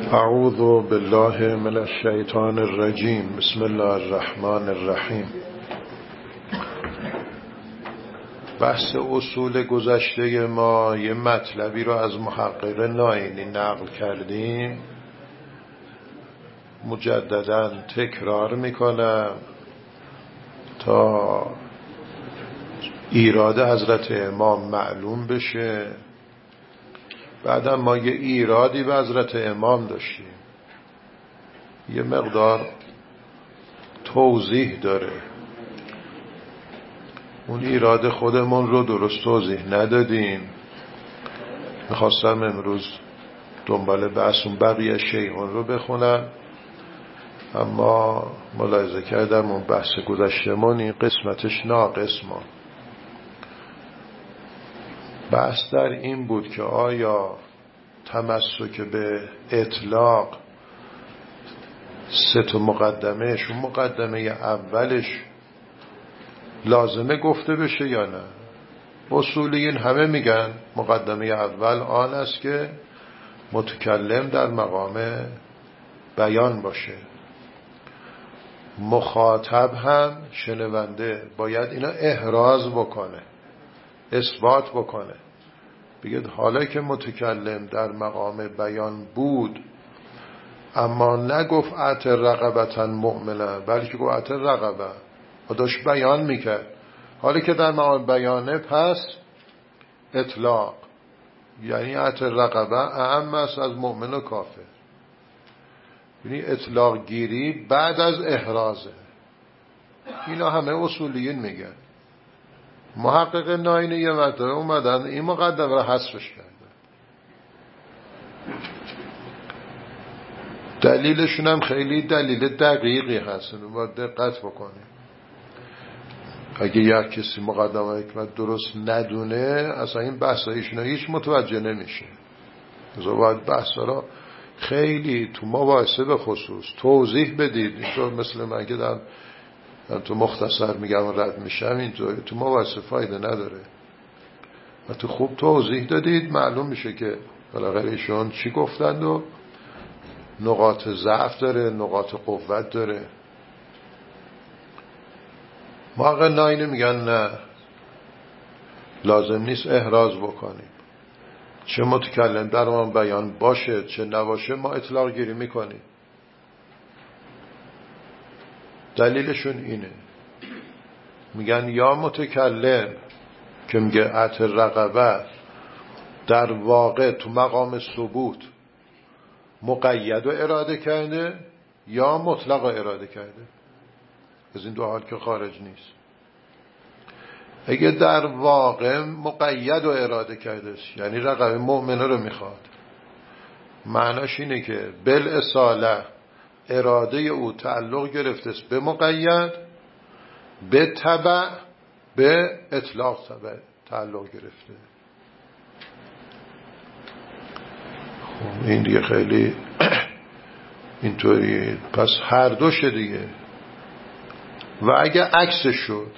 اعوذ بالله من الشیطان الرجیم. بسم الله الرحمن الرحیم. بحث اصول گذشته ما یه مطلبی رو از محقق ناینی نقل کردیم، مجدداً تکرار میکنم تا ایراد حضرت امام معلوم بشه. بعدم ما یه ایرادی به حضرت امام داشتیم، یه مقدار توضیح داره. اون ایراد خودمون رو درست توضیح ندادیم. میخواستم امروز دنبال بحث اون بقیه شیعون رو بخونم، اما ملاحظه کردم اون بحث گذشتمون این قسمتش ناقص ما. بحث در این بود که آیا تمسک به اطلاق سه تا مقدمهش، اون مقدمه اولش لازمه گفته بشه یا نه؟ اصولیین همه میگن مقدمه اول آن است که متکلم در مقام بیان باشه، مخاطب هم شنونده باید اینا احراز بکنه، اثبات بکنه، بگید حالا که متکلم در مقام بیان بود اما نگفت اعطر رقبتا مؤمنه، بلکه گفت اعطر رقبه و داشت بیان میکرد. حالا که در مقام بیانه پس اطلاق، یعنی اعطر رقبه اعم است از مؤمن و کافر، یعنی اطلاق گیری بعد از احرازه. اینا همه اصولیین میگن. محقق ناینی یه مرتبه اومدن این مقدمه رو حذفش کردن. دلیلشون هم خیلی دلیل دقیقی هست، باید دقت بکنیم. اگه یک کسی مقدمه حکمت درست ندونه اصلا این بحثایشون هیچ متوجه نمیشه. باید بحثا رو خیلی تو مباحثه به خصوص توضیح بدید. اینطور مثل من که در تو مختصر میگم و رد میشم، اینطور تو مباحثه فایده نداره. و تو خوب توضیح دادید معلوم میشه که بالاخره ایشون چی گفتند و نقاط ضعف داره، نقاط قوت داره. محقق ناینی میگن نه، لازم نیست احراز بکنیم، چه متکلم در اون بیان باشه چه نباشه ما اطلاق گیری میکنیم. دلیلشون اینه، میگن یا متکلم که میگه اعطر رقبه در واقع تو مقام ثبوت مقید و اراده کرده یا مطلق اراده کرده، از این دو حال که خارج نیست. اگه در واقع مقید و اراده کرده یعنی رقبه مؤمنه رو میخواد، معناش اینه که بالاصاله اراده او تعلق گرفته است به مقید، به تبع به اطلاق تعلق گرفته. خب این دیگه خیلی اینطوری، پس هر دوشه دیگه. و اگه عکسش شد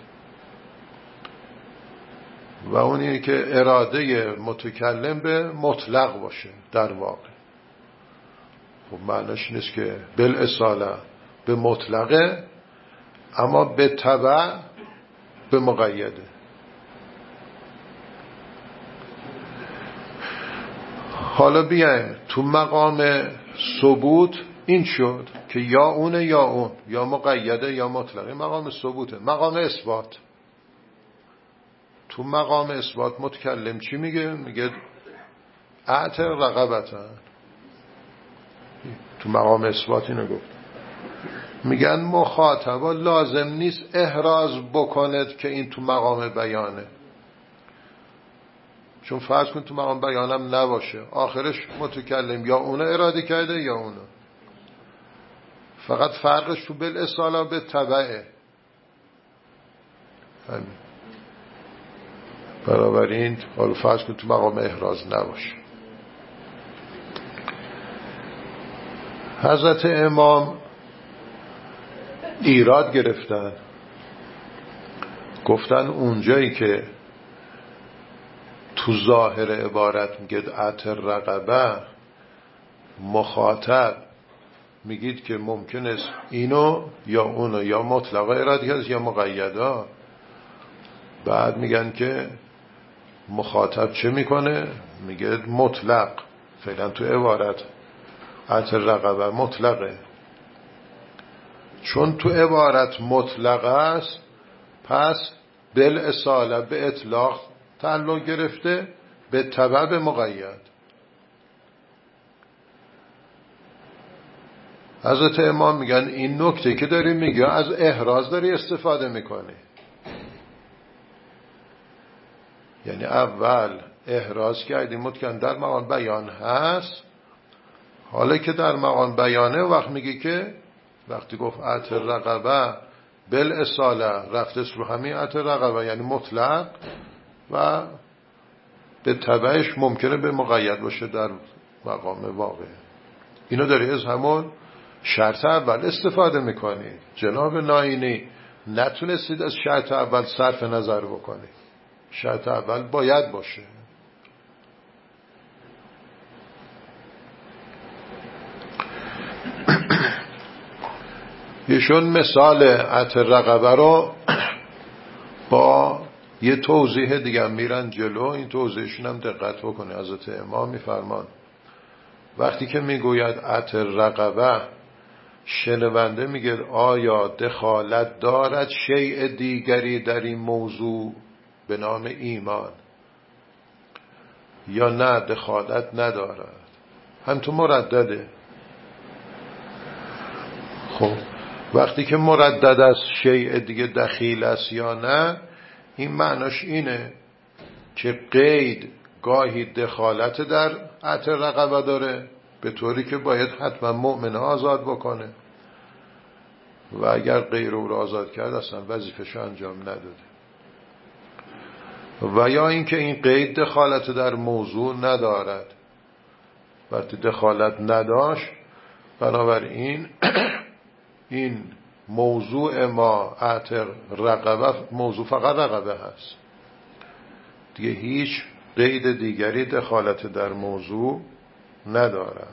و اونی که اراده متکلم به مطلق باشه در واقع، خب معنیش نیست که بالاصاله به مطلقه اما به تبع به مقیده. حالا بیایم تو مقام ثبوت این شد که یا اونه یا اون، یا مقیده یا مطلقه. مقام ثبوته. مقام اثبات، تو مقام اثبات متکلم چی میگه؟ میگه اعطر رقبتا. تو مقام اثبات اینو گفت. میگن مخاطبا لازم نیست احراز بکند که این تو مقام بیانه، چون فرض کن تو مقام بیانم نباشه، آخرش متکلم یا اونو اراده کرده یا اونو، فقط فرقش تو بالاصاله به تبعه. همین. بنابراین حالا فرض کن تو مقام احراز نباشه. حضرت امام ایراد گرفتن، گفتن اونجایی که تو ظاهر عبارت میگه اعطر رقبه مخاطب میگید که ممکن است اینو یا اونو یا مطلقا اراده کرد یا مقیدا، بعد میگن که مخاطب چه میکنه؟ میگه مطلق. فعلا تو عبارت عطر رقبه مطلقه، چون تو عبارت مطلق است پس بالاصاله به اطلاق تعلق گرفته، به تبع به مقید. حضرت امام میگن این نکته که داری میگه از احراز داری استفاده میکنی، یعنی اول احراز کردی متکن در مقام بیان هست، حالا که در مقام بیانه وقت میگی که وقتی گفت عطر رقبه بالاصاله رفته رو همین عطر رقبه یعنی مطلق و به تبعش ممکنه به مقید باشه در مقام واقع. اینو داری از همون شرط اول استفاده میکنی. جناب ناینی نتونستید از شرط اول صرف نظر بکنی، شرط اول باید باشه. ایشون مثال عطر رقبه رو با یه توضیح دیگه میرن جلو. این توضیحشون هم دقت بکنه. حضرت امام میفرمان وقتی که میگوید عطر رقبه، شنونده میگه آیا دخالت دارد شیء دیگری در این موضوع به نام ایمان یا نه دخالت ندارد؟ هم تو مردده. خب وقتی که مردد است شیء دیگه دخیل است یا نه، این معناش اینه که قید گاهی دخالت در عطر رقبه داره به طوری که باید حتما مؤمن آزاد بکنه و اگر غیر او را آزاد کرد اصلا وظیفه‌شو انجام نداده، و یا اینکه این قید دخالت در موضوع ندارد. وقتی دخالت نداشت بنابراین این موضوع ما عطر رقبه موضوع فقط رقبه هست دیگه، هیچ قید دیگری دخالت در موضوع ندارد.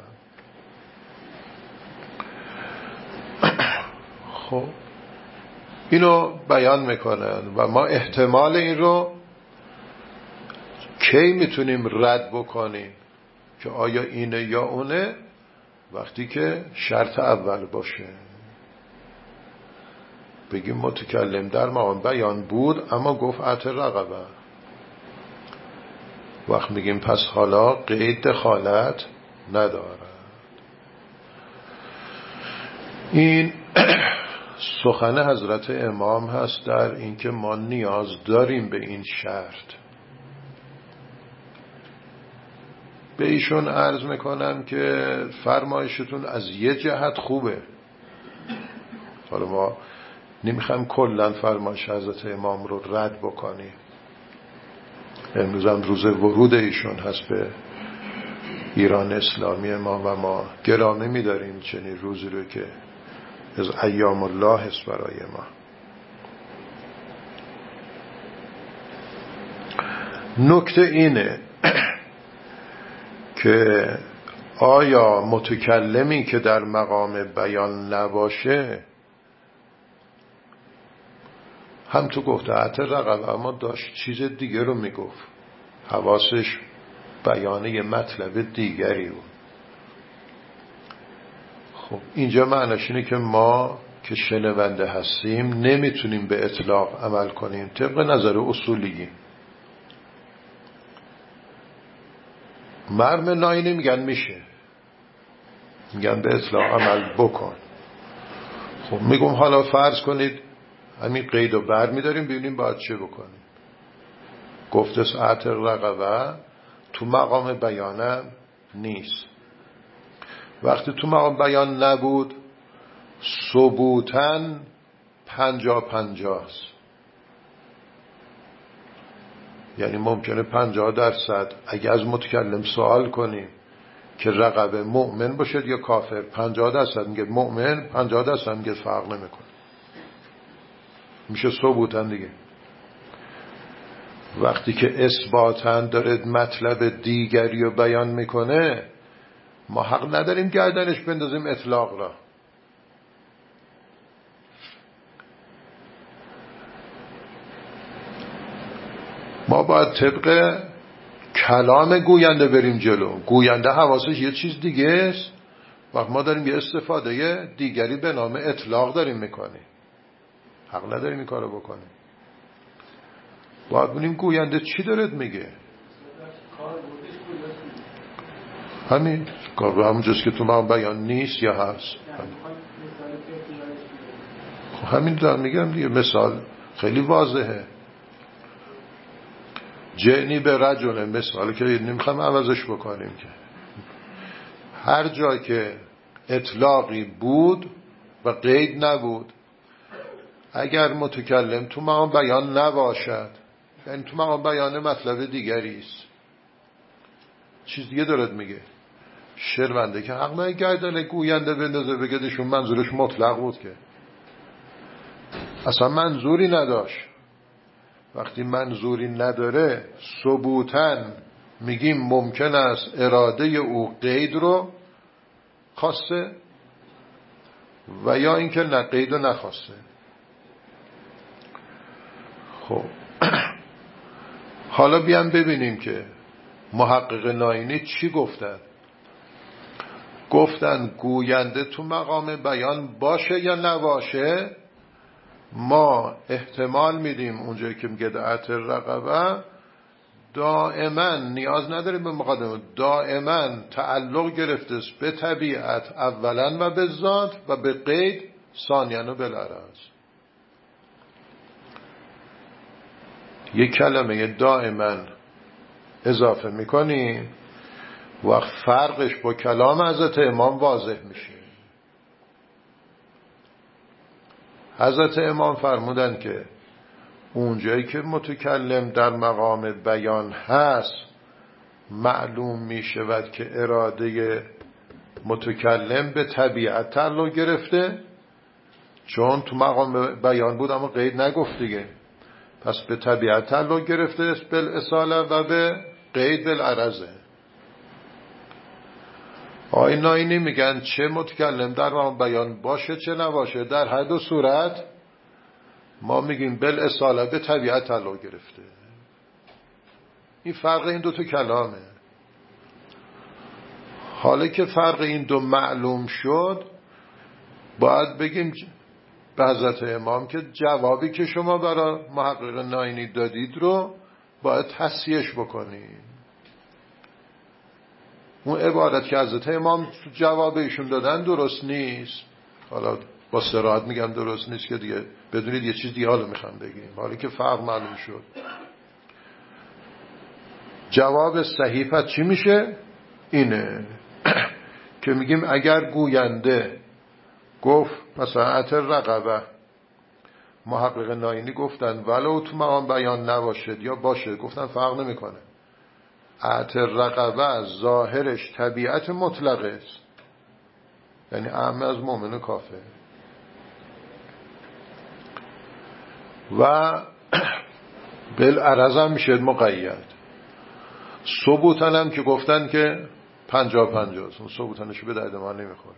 خب اینو بیان میکنن و ما احتمال این رو کی میتونیم رد بکنیم که آیا اینه یا اونه؟ وقتی که شرط اول باشه، بگیم متکلم در مقام بیان بود اما گفت عطر رقبه، وقت میگیم پس حالا قید دخالت ندارد. این سخن حضرت امام هست در اینکه ما نیاز داریم به این شرط. به ایشون عرض میکنم که فرمایشتون از یه جهت خوبه. حالا ما نمیخوایم کلن فرمایش حضرت امام رو رد بکنیم. امروز هم روز ورود ایشون هست به ایران اسلامی ما و ما گرامی می‌داریم چنین روزی رو که از ایام الله است برای ما. نکته اینه که آیا متکلمی که در مقام بیان نباشه، هم تو گفته عطر رقبه اما داشت چیز دیگه رو میگفت، حواسش بیانه یه مطلب دیگری بود. خب اینجا معناش اینه که ما که شنونده هستیم نمیتونیم به اطلاق عمل کنیم طبق نظر اصولی. مرم ناینی میگن میشه، میگن به اطلاق عمل بکن. خب میگم حالا فرض کنید همین قید رو بر میداریم ببینیم باید چه بکنیم. گفتس عطر رقبه تو مقام بیانم نیست. وقتی تو مقام بیان نبود ثبوتاً 50-50 است، یعنی ممکنه 50% اگه از متکلم سوال کنیم که رقبه مؤمن باشد یا کافر، 50% میگه مؤمن، 50% میگه فرق نمیکنه، میشه ثبوتاً دیگه. وقتی که اثباتاً داره مطلب دیگری رو بیان میکنه ما حق نداریم گردنش بندازیم اطلاق را. ما باید طبق کلام گوینده بریم جلو. گوینده حواسش یه چیز دیگه است، وقت ما داریم یه استفاده دیگری به نام اطلاق داریم میکنیم. حق نداریم این کارو بکنیم. باید ببینیم گوینده چی دارد میگه. همین همونجاست که تو من بیان نیست یا هست. همین دارم میگم دیگه. مثال خیلی واضحه. جعنی به رجل، مثال که نمیخوام عوضش بکنیم که هر جا که اطلاقی بود و قید نبود، اگر متکلم تو مقام بیان نباشد، یعنی تو مقام بیان مطلب دیگری است، چیز دیگه دارد میگه. شرمنده که حق نه گردن گوینده بندازه بگه ایشون منظورش مطلق بود، که اصلا منظوری نداشت. وقتی منظوری نداره ثبوتاً میگیم ممکن است اراده او قید رو خواسته و یا اینکه نه قید رو نخواسته. خب حالا بیام ببینیم که محقق ناینی چی گفتن. گفتن گوینده تو مقام بیان باشه یا نباشه، ما احتمال میدیم اونجایی که میگه دعت رقبه دائما نیاز نداریم به مقادمه، دائما تعلق گرفته است به طبیعت اولا و به ذات و به قید ثانیاً و بالعرض. یک کلمه دائما اضافه میکنیم و فرقش با کلام حضرت امام واضح میشه. حضرت امام فرمودن که اونجایی که متکلم در مقام بیان هست معلوم می شود که اراده متکلم به طبیعت تعلق گرفته، چون تو مقام بیان بود اما قید نگفت دیگه، پس به طبیعت تعلق گرفته است بالاصاله و به قید بالعرضه. آقای ناینی میگن چه متکلم در مقام بیان باشه چه نباشه، در هر دو صورت ما میگیم بالاصاله به طبیعت تعلق گرفته. این فرق این دو تا کلامه. حالا که فرق این دو معلوم شد، باید بگیم به حضرت امام که جوابی که شما برای محقق ناینی دادید رو باید تصحیحش بکنید. اون عبارت که حضرت امام جواب ایشون دادن درست نیست. حالا با صراحت میگم درست نیست که دیگه بدونید یه چیز دیگه حالا میخوام بگیم. حالا که فرق معلوم شد، جواب صحیح پس چی میشه؟ اینه که میگیم اگر گوینده گفت مثلا اتر رقبه، محقق ناینی گفتن ولو تو مقام بیان نباشد یا باشه، گفتن فرق نمیکنه. اتر رقبه ظاهرش طبیعت مطلقه است، یعنی اعم از مؤمن و کافر. و بالعرض هم میشه مقید. ثبوتن هم که گفتن که 50-50، اون ثبوتنشو به درد ما نمیخوره.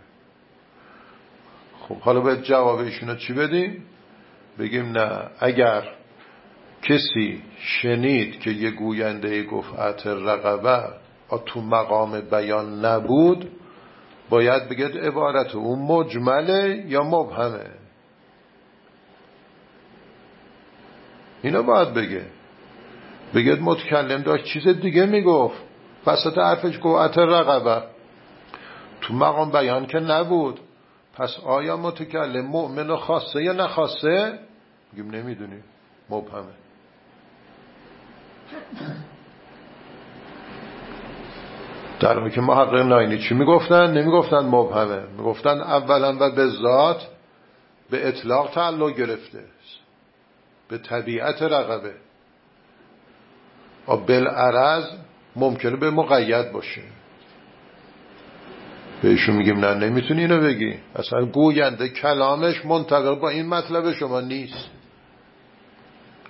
خب حالا باید جواب ایشونو چی بدیم؟ بگیم نه، اگر کسی شنید که یه گوینده گفت اتر رقبه تو مقام بیان نبود، باید بگید عبارت اون مجمله یا مبهمه. اینا باید بگید متکلم داشت چیز دیگه میگفت، وسط حرفش گفت اتر رقبه، تو مقام بیان که نبود، پس آیا متکلم مؤمن و خاصه یا نخاصه؟ میگیم نمیدونیم، مبهمه. در حالی که محقق ناینی چی میگفتن؟ نمیگفتن مبهمه، میگفتن اولا و به ذات به اطلاق تعلق گرفته، به طبیعت رقبه، و بالعرض ممکنه به مقید باشه. بهشون میگیم نه، نمیتونی اینو بگی، اصلا گوینده کلامش منطبق با این مطلب شما نیست.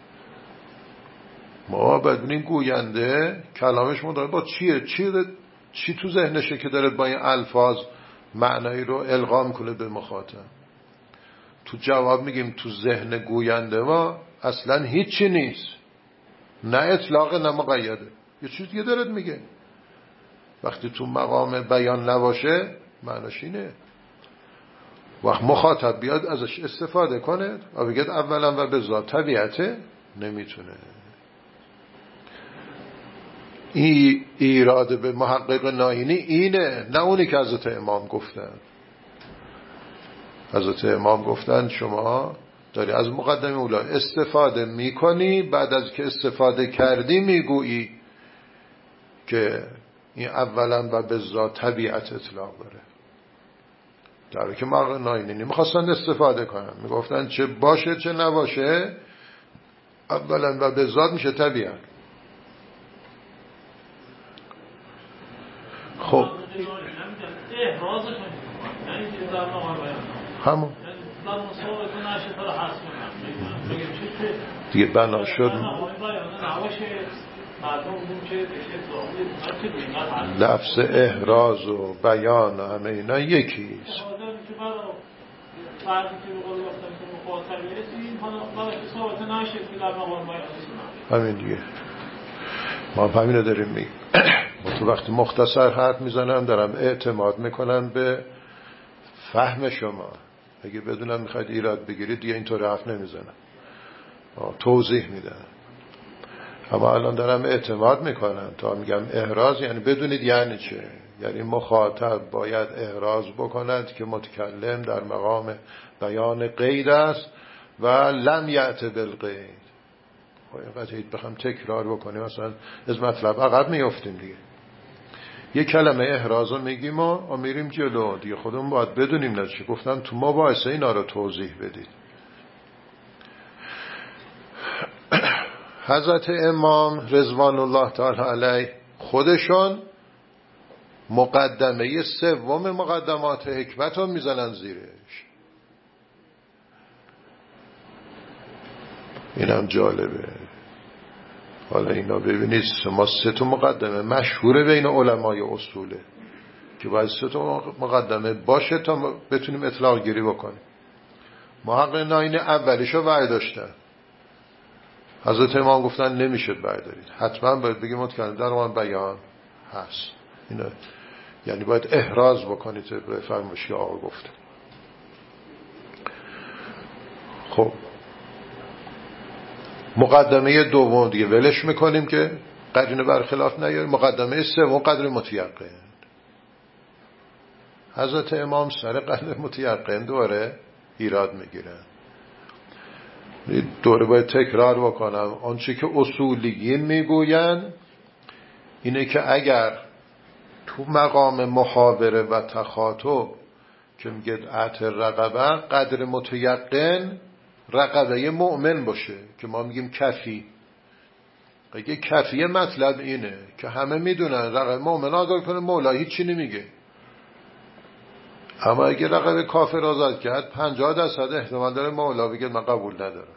ما بدونیم گوینده کلامش منطبق با چیه چی تو ذهنشه که داره با این الفاظ معنایی رو القا میکنه به مخاطب؟ تو جواب میگیم تو ذهن گوینده ما اصلا هیچی نیست، نه اطلاق نه مقیده، یه چیز دیگه دارد میگه. وقتی تو مقام بیان نباشه معناش اینه. وقت مخاطب بیاد ازش استفاده کنه و بگید اولا و به ذات طبیعته، نمیتونه. این ایراد به محقق ناینی اینه، نه اونی که حضرت امام گفتن. حضرت امام گفتن شما داری از مقدمه اولا استفاده میکنی، بعد از که استفاده کردی میگویی که این اولا و به ذات طبیعت اطلاق داره. در حالی که محقق ناینی نمیخواستن استفاده کنن، میگفتن چه باشه چه نباشه اولا و به ذات میشه طبیعت. خب همون دیگه بنا شد. لفظ احراز و بیان و همه اینا یکیست. همین دیگه، ما همین رو داریم میگیم. ما تو وقتی مختصر حرف میزنم دارم اعتماد میکنم به فهم شما. اگه بدونم میخواید ایراد بگیرید دیگه اینطور حرف نمیزنم، توضیح میدم. اما الان دارم اعتماد میکنم تا میگم احراز یعنی بدونید یعنی چه. یعنی مخاطب باید احراز بکند که متکلم در مقام بیان قید است و لم یأت بالقید. باید بخوام تکرار بکنیم مثلا از مطلب عقب میافتیم دیگه. یه کلمه احراز رو میگیم و میریم جلو دیگه. خودمون باید بدونیم نه چی. گفتم تو مباحثه اینا رو توضیح بدید. حضرت امام رضوان الله تعالی علیه خودشون مقدمه سوم مقدمات حکمت رو میزنن زیرش. اینم جالبه. حالا اینا ببینید ما 3 تا مقدمه مشهوره بین علمای اصوله که باید 3 تا مقدمه باشه تا بتونیم اطلاق گیری بکنیم. محقق ناینی اولیشو برداشتن. حضرت امام گفتن نمیشه بردارید، حتما باید بگیم متکلم در مقام بیان هست. اینا یعنی باید احراز بکنید به فرمایشی که آقا گفت. خب مقدمه دوم دیگه ولش میکنیم که قرینه برخلاف نیاره. مقدمه سوم قدر متیقن. حضرت امام سر قدر متیقن دوره ایراد میگیرن. دوره باید تکرار بکنم. آنچه که اصولیین میگوین اینه که اگر تو مقام محاوره و تخاطب که میگه عطر رقبه، قدر متیقن رقبه مؤمن باشه که ما میگیم کفی. اگه کفی مطلب اینه که همه میدونن رقبه مؤمن آزاد کنه، مولا هیچی نمیگه. اما اگه رقبه کافر آزاد کرد 50% احتمال داره مولا بگه من قبول ندارم.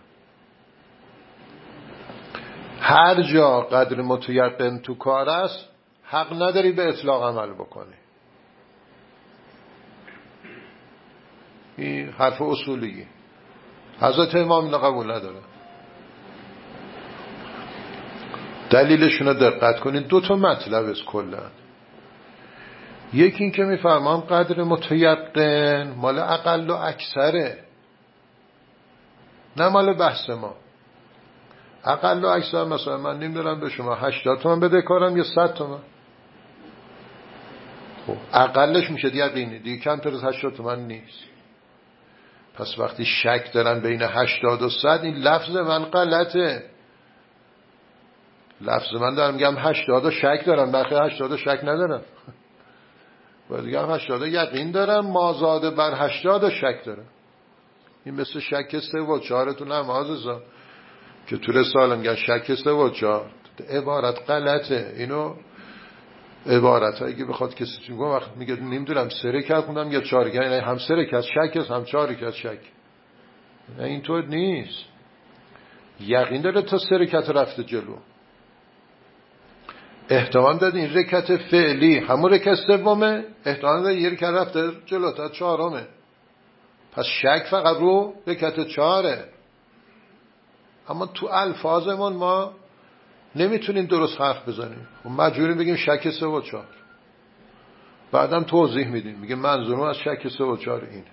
هر جا قدر متیقن تو کار است حق نداری به اطلاق عمل بکنی. این حرف اصولیه. حضرت امام اینو قبول نداره. دلیلشون رو دقت کنید. 2 تا مطلب است کلا. یکی این که میفهمم قدر متیقن مال اقل و اکثره، نه مال بحث ما. اقل و اکثر مثلا من نمیدونم به شما 80 تومن بده کارم یا 100 تومن. خب اقلش میشه یقینی دیگه، کمتر از 80 تومن نیست. پس وقتی شک دارن بین 80 و 100 این لفظ من غلطه. لفظ من دارم میگم 80 شک دارم، بخی 80 شک ندارم. باید بگم 80 یقین دارم، مازاد بر 80 شک دارم. این مثل شک 3 و 4 تو نمازه که تو رساله میگن شک 3 و 4. عبارت غلطه. اینو عبارت هایی که بخواد کسی چون وقت میگه نمیدونم 3 رکعت خوندم یا 4 رکعت، یعنی هم 3 رکعت شک است هم 4 رکعت شک. نه اینطور نیست. یقین داره تا 3 رکعت رفته جلو. احتمال داد این رکعت فعلی همون رکعت سومه، احتمال داد یه رکعت رفته جلوتر چهارمه، پس شک فقط رو رکعت چهاره. اما تو الفاظمون ما نمیتونیم درست حرف بزنیم، مجبوریم بگیم شک 3 و 4، بعدم توضیح میدیم، میگه منظورم از شک 3 و 4 اینه.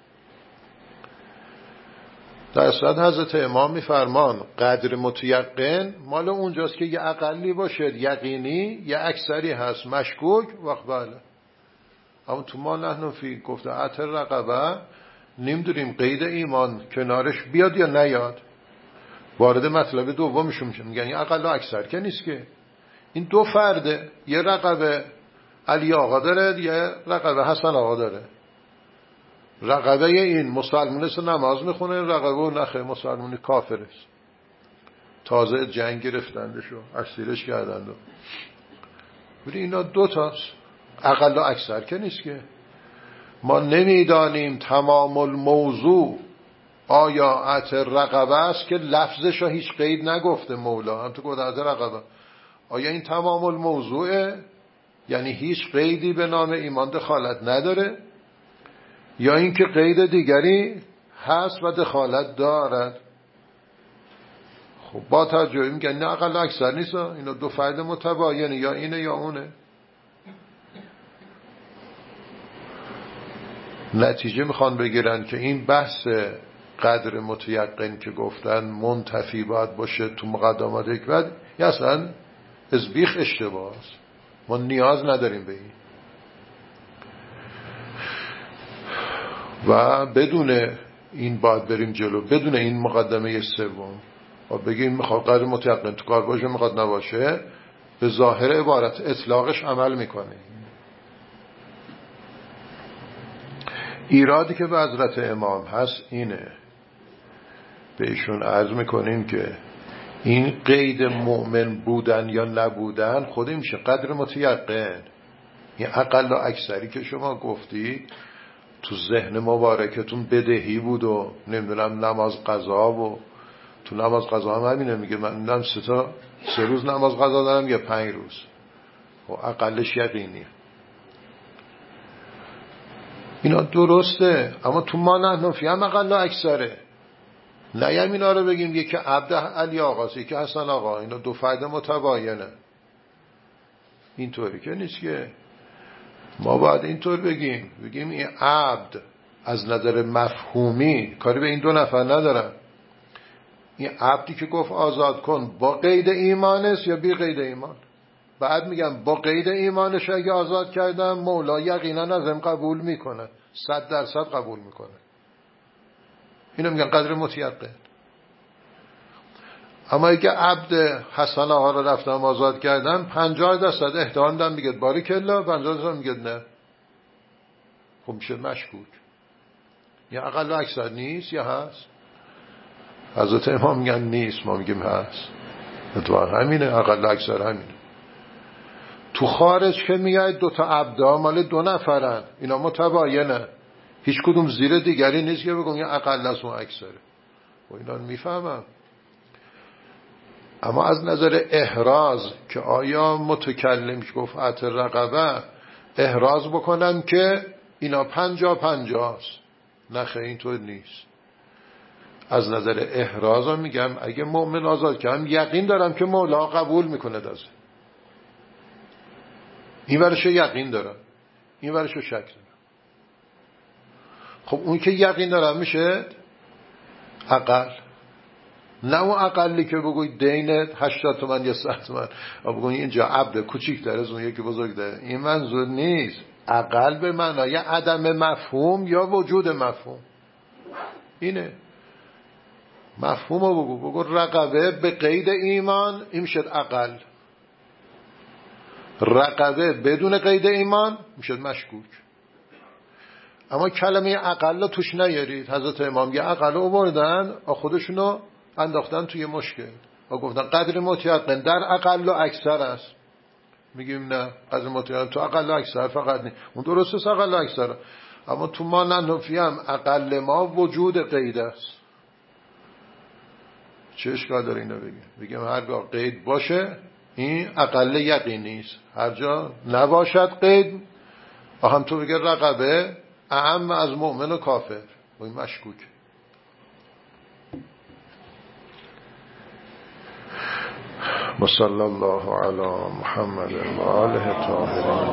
در اصل حضرت امام میفرمان قدر متیقن مال اونجاست که یه اقلی باشه، یقینی، یه اکثری هست مشکوک وقت بله. اما تو ما نحن فی گفته عطر رقبه نمیدونیم قید ایمان کنارش بیاد یا نیاد. وارد مطلب دومشون میشه، میگن این اقل و اکثر که نیست که، این دو فرده، یه رقبه علی آقا داره، یه رقبه حسن آقا داره. رقبه این مسلمون است نماز میخونه، رقبه و نخه مسلمونی کافر است، تازه جنگ گرفتندشو اسیرش کردند. ولی اینا دو تاست، اقل و اکثر که نیست که. ما نمیدانیم تمام الموضوع آیا عطر رقبه است که لفظش رو هیچ قید نگفته مولا، هم تو گفته عطر رقبه، آیا این تمام الموضوعه یعنی هیچ قیدی به نام ایمان دخالت نداره، یا اینکه قید دیگری هست و دخالت دارد. خب با ترجمه میگن نه اقل اکثر نیست، اینا دو فرد متباینه، یا اینه یا اونه. نتیجه میخوان بگیرن که این بحث قدر متیقن که گفتن منتفی باید باشه تو مقدمات حکمت، یا اصلا ازبیخ اشتباه است، ما نیاز نداریم به این. و بدون این باید بریم جلو، بدون این مقدمه سوم و بگیم میخواد قدر متیقن تو کار باشه میخواد نباشه، به ظاهر عبارت اطلاقش عمل میکنه. ایرادی که به حضرت امام هست اینه، بهشون عرض میکنیم که این قید مؤمن بودن یا نبودن خود میشه قدر متیقن. این اقل و اکثری که شما گفتی تو ذهن مبارکتون بدهی بود و نمیدونم نماز قضا، و تو نماز قضا هم همینه، میگه من نمیدونم 3 روز نماز قضا دارم یا 5 روز، و اقلش یقینیه. اینا درسته، اما تو ما نحنفی هم اقل و اکثره. نیم اینا رو بگیم یکی عبد علی آقاست یکی حسن آقا، اینا دو فرد متباینه، اینطوری که نیست که. ما باید اینطور بگیم این عبد از نظر مفهومی کاری به این دو نفر ندارن. این عبدی که گفت آزاد کن با قید ایمانست یا بی قید ایمان؟ بعد میگم با قید ایمانش اگه آزاد کردم مولا یقینا ازم قبول میکنه، 100% قبول میکنه. اینو میگن قدر متیقن. اما اگه عبد حسن آقا رو رفتم آزاد کردم 50% احتمال دارم میگه باریکلا، 50% میگه نه. خب میشه مشکوک. یا اقل و اکثر نیست یا هست؟ حضرت امام میگن نیست، ما میگیم هست. اتفاقا همینه، اقل و اکثر همینه. تو خارج که میگه 2 تا عبدا مال 2 نفرن، اینا متباینه، هیچ کدوم زیر دیگری نیست که بگم یا اقل است و اکثره. و اینا میفهمم. اما از نظر احراز که آیا متکلم که گفت عطر رقبه احراز بکنم که اینا 50-50 است، نخه اینطور نیست. از نظر احراز میگم اگه مؤمن آزاد کنم یقین دارم که مولا قبول میکنه دازه، این ورشو یقین دارم، این ورشو شک دارم. خب اون که یقین دارم میشه اقل، نه اون اقلی که بگوی دین 80 تومن یا 100 تومن و بگوی اینجا عبد کوچیک داره از اون یکی بزرگ داره. این منظور نیست. اقل به معنای عدم مفهوم یا وجود مفهوم. اینه مفهوم رو بگو رقبه به قید ایمان این میشد اقل، رقبه بدون قید ایمان میشد مشکوک. اما کلمه اقل رو توش نیارید. حضرت امام یه اقل رو بردن خودشونو انداختن توی مشکل و گفتن قدر متیقن در اقل و اکثر است. میگیم نه، قدر متیقن تو اقل و اکثر فقط نیست، اون درسته اقل و اکثر، اما تو ما ننفی هم اقل ما وجود قید است. چه اشکال داره اینو بگیم؟ بگیم هرگاه قید باشه این اقل یقینی است. هر جا نباشد قید هم تو بگه رقبه اعم از مؤمن و کافر و این مشکوک. صلی الله علی محمد و آله الطاهرین.